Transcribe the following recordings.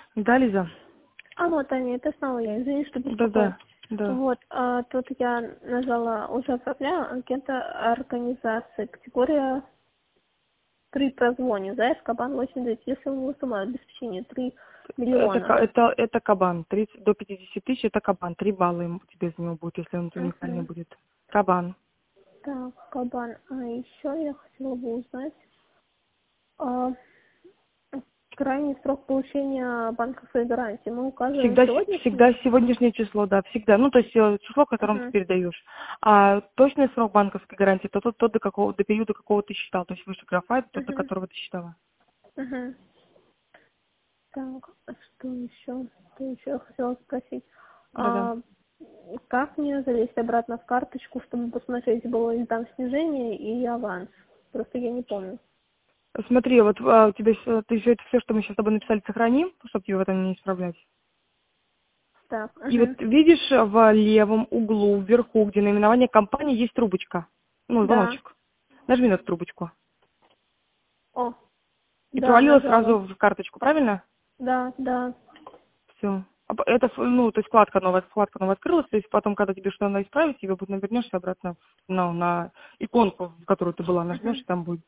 Да, Лиза? А вот, Таня, это снова я. Извини, что беспокою. Да. Да. Вот, тут я нажала уже оформляю анкета организации. Категория при прозвоне. Заяц, кабан, 89. Если у него сумма обеспечения 3 миллиона. Это кабан. 30 до 50 тысяч это кабан. 3 балла ему, тебе за него будет, если он уникальный Угу. будет. Кабан. Так, кабан. А еще я хотела бы узнать, а, крайний срок получения банковской гарантии. Мы указываем сегодняшний? Всегда сегодняшнее число, да, всегда. Ну, то есть число, которым ты Угу. передаешь. А точный срок банковской гарантии, то тот до периода какого ты считал. То есть выше графа, это тот, до Угу. которого ты считала. Угу. Так, а что еще? Что еще я хотела спросить? Да-да. А, как мне залезть обратно в карточку, чтобы посмотреть, было ли там снижение и аванс? Просто я не помню. Смотри, вот у тебя ты все, что мы сейчас с тобой написали, сохраним, чтобы тебе в этом не исправлять. Так, И вот угу. видишь в левом углу, вверху, где наименование компании, есть трубочка. Ну, Да. звоночек. Нажми на эту трубочку. О, И да, провалилась нажала. сразу в карточку, правильно? Да, да. Все. Это, ну, то есть вкладка новая открылась, то есть потом, когда тебе что-то надо исправить, тебе будет вернешься обратно на иконку, в которую ты была, нажмешь, Угу. и там будет.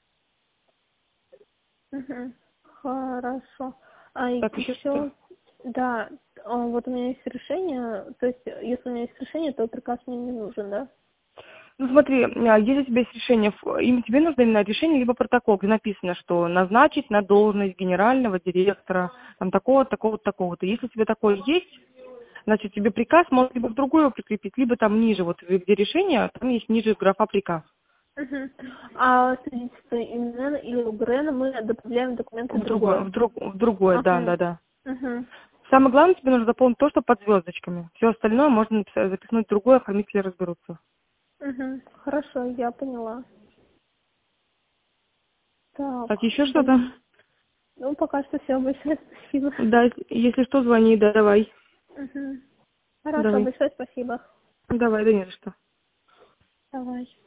Угу. Хорошо. А Так, еще что? еще, да, вот у меня есть решение, то есть, если у меня есть решение, то приказ мне не нужен, да? Ну смотри, если у тебя есть решение, им тебе нужно именно решение, либо протокол, где написано, что назначить на должность генерального директора, там такого-то, такого-то, такого-то. Если у тебя такое есть, значит, тебе приказ может либо в другое прикрепить, либо там ниже, вот где решение, там есть ниже графа приказ. Угу. А свидетельство именно или УГРН мы добавляем документы другое. В другое, да, Ага. да, да. Угу. Самое главное, тебе нужно заполнить то, что под звездочками. Все остальное можно написать, запихнуть в другое, оформители разберутся. Угу. Хорошо, я поняла. Так, Так, еще что-то? блин. Ну, пока что все, большое спасибо. Да, если что, звони, да, давай. Угу. Хорошо, Давай. большое спасибо. Давай, да не за что. Давай.